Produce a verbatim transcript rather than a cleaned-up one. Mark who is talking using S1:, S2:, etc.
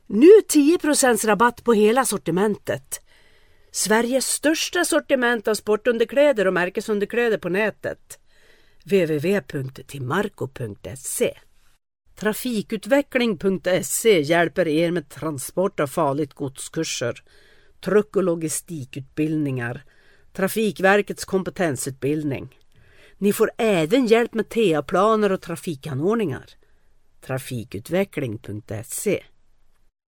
S1: Nu tio procent rabatt på hela sortimentet. Sveriges största sortiment av sportunderkläder och märkesunderkläder på nätet. w w w punkt timarco punkt se. Trafikutveckling punkt se hjälper er med transport av farligt godskurser, truck- och logistikutbildningar, Trafikverkets kompetensutbildning. Ni får även hjälp med T A-planer och trafikanordningar. Trafikutveckling punkt se.